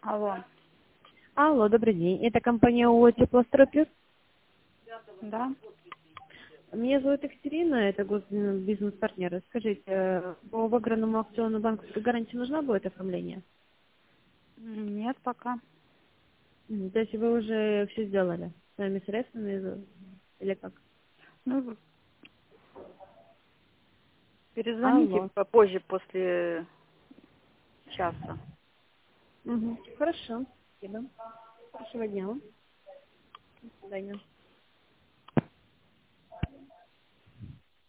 Алло. Алло, добрый день. Это компания ООО «Теплострой Плюс». Да? Меня зовут Екатерина, это бизнес-партнер. Скажите, по выигранному акционному банковской гарантии нужна будет оформление? Нет, пока. То есть вы уже все сделали своими средствами или как? Ну, перезвоните Алло. попозже, после часа. Хорошо. Спасибо. Хорошего дня. До свидания.